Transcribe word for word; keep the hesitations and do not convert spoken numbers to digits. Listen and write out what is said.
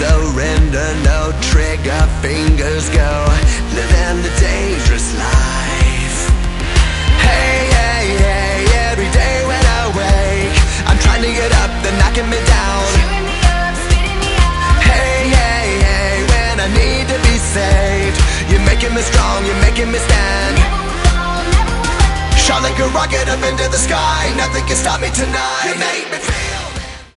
surrender, no trigger fingers go, living the dangerous life. Hey, hey, hey, every day when I wake, I'm trying to get up, they're knocking me down. Cheering me up, spitting me out. Hey, hey, hey, when I need to be saved, you're making me strong, you're making me stand. Never will fall, never will hurt. Shot like a rocket up into the sky, nothing can stop me tonight. You make me feel